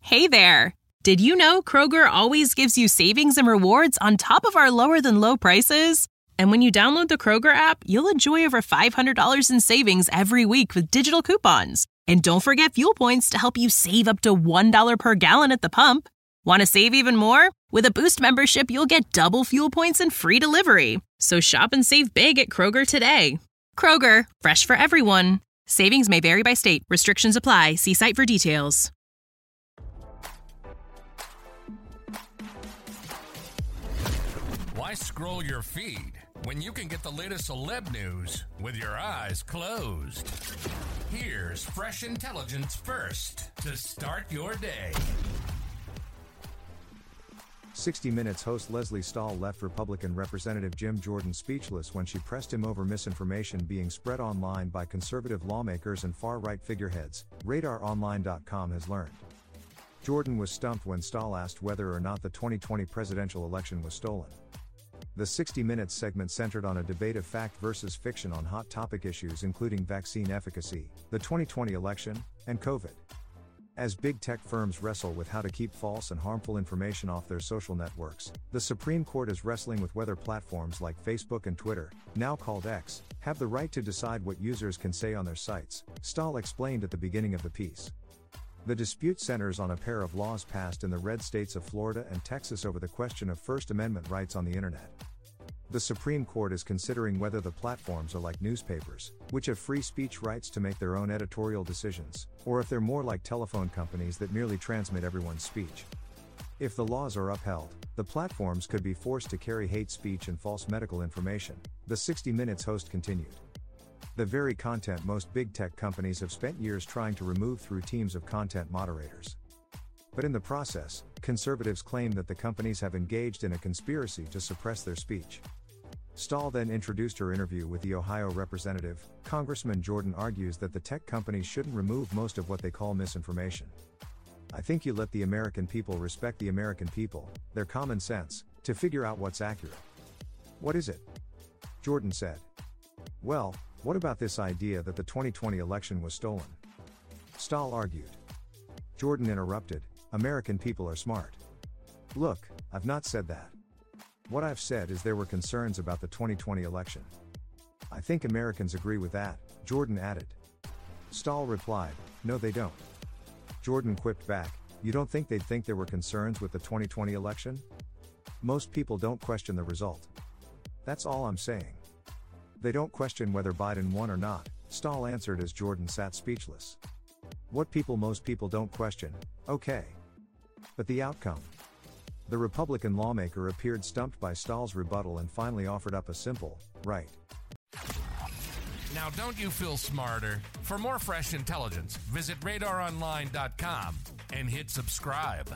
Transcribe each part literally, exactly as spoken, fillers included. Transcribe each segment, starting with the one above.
Hey there! Did you know Kroger always gives you savings and rewards on top of our lower-than-low prices? And when you download the Kroger app, you'll enjoy over five hundred dollars in savings every week with digital coupons. And don't forget fuel points to help you save up to one dollar per gallon at the pump. Want to save even more? With a Boost membership, you'll get double fuel points and free delivery. So shop and save big at Kroger today. Kroger, fresh for everyone. Savings may vary by state. Restrictions apply. See site for details. Why scroll your feed when you can get the latest celeb news with your eyes closed? Here's fresh intelligence first to start your day. sixty minutes host Lesley Stahl left Republican Representative Jim Jordan speechless when she pressed him over misinformation being spread online by conservative lawmakers and far-right figureheads, radar online dot com has learned. Jordan was stumped when Stahl asked whether or not the twenty twenty presidential election was stolen. The sixty minutes segment centered on a debate of fact versus fiction on hot topic issues including vaccine efficacy, the twenty twenty election, and COVID. As big tech firms wrestle with how to keep false and harmful information off their social networks, the Supreme Court is wrestling with whether platforms like Facebook and Twitter, now called X, have the right to decide what users can say on their sites, Stahl explained at the beginning of the piece. The dispute centers on a pair of laws passed in the red states of Florida and Texas over the question of First Amendment rights on the internet. The Supreme Court is considering whether the platforms are like newspapers, which have free speech rights to make their own editorial decisions, or if they're more like telephone companies that merely transmit everyone's speech. If the laws are upheld, the platforms could be forced to carry hate speech and false medical information, the sixty minutes host continued. The very content most big tech companies have spent years trying to remove through teams of content moderators. But in the process, conservatives claim that the companies have engaged in a conspiracy to suppress their speech. Stahl then introduced her interview with the Ohio representative. Congressman Jordan argues that the tech companies shouldn't remove most of what they call misinformation. I think you let the American people respect the American people, their common sense, to figure out what's accurate. What is it? Jordan said. Well, what about this idea that the twenty twenty election was stolen? Stahl argued. Jordan interrupted, American people are smart. Look, I've not said that. What I've said is there were concerns about the twenty twenty election. I think Americans agree with that, Jordan added. Stahl replied, no they don't. Jordan quipped back, you don't think they'd think there were concerns with the twenty twenty election? Most people don't question the result. That's all I'm saying. They don't question whether Biden won or not, Stahl answered as Jordan sat speechless. What people most people don't question, okay. But the outcome? The Republican lawmaker appeared stumped by Stahl's rebuttal and finally offered up a simple, right. Now don't you feel smarter? For more fresh intelligence, visit radar online dot com and hit subscribe.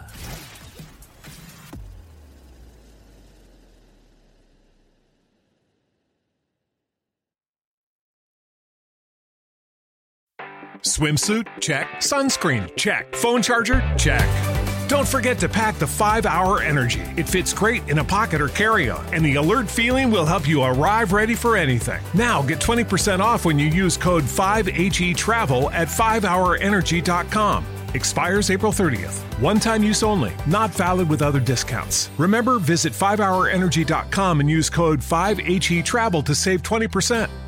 Swimsuit? Check. Sunscreen? Check. Phone charger? Check. Don't forget to pack the five hour Energy. It fits great in a pocket or carry-on, and the alert feeling will help you arrive ready for anything. Now get twenty percent off when you use code five H E travel at five hour energy dot com. Expires April thirtieth. One-time use only. Not valid with other discounts. Remember, visit five hour energy dot com and use code five H E travel to save twenty percent.